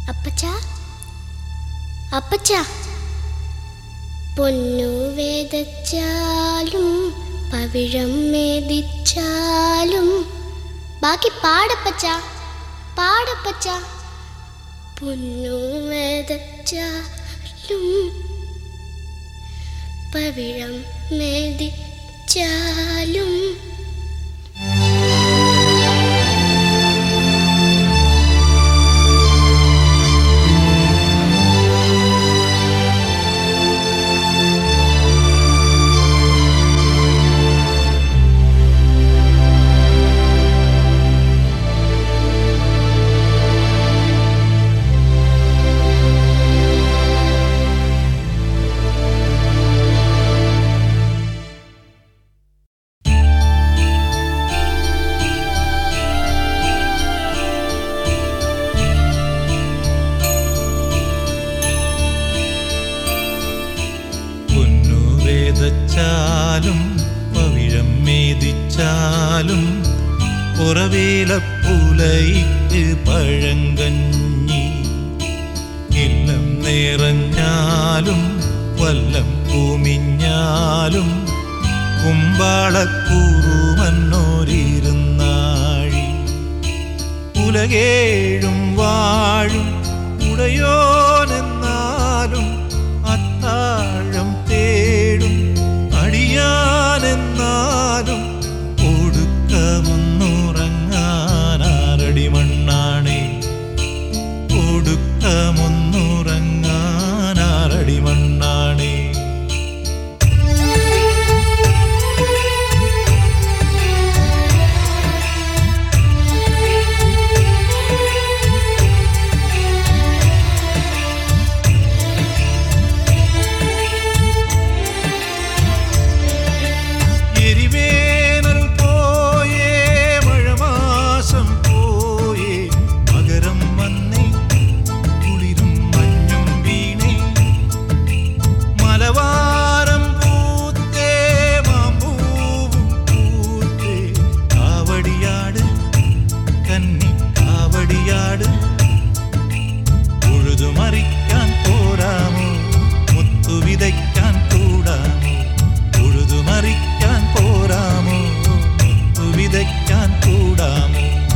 അപ്പച്ച അപ്പച്ച പൊന്നു വേദച്ചാലും പവിഴം മേദിച്ചാലും ബാക്കി പാടപ്പച്ച പാടപ്പച്ച പൊന്നു വേദച്ചാലും പവിഴം മേദിച്ചാലും ും പവിഴം മേദിച്ചാലും പുറവേലപ്പുലയിട്ട് പഴങ്കഞ്ഞി ഇല്ലം നിറഞ്ഞാലും വല്ലം കുമിഞ്ഞാലും കുമ്പാളക്കൂറുമന്നോരിരുന്നാഴി ഉലകേഴും വാഴും ഉടയോനെന്നാലും അത്താഴം തേടും അടിയാനെന്നാലും ഒടുക്കമൊന്നുറങ്ങാനാരടി മണ്ണാണേ ഒടുക്കമൊന്നുറങ്ങാനാരടി മണ്ണാണേ ഉഴുതുമറിക്കാൻ പോരാമോ മുത്തുവിതയ്ക്കാൻ കൂടാമോ ഉഴുതുമറിക്കാൻ പോരാമോ മുത്തുവിതയ്ക്കാൻ കൂടാമോ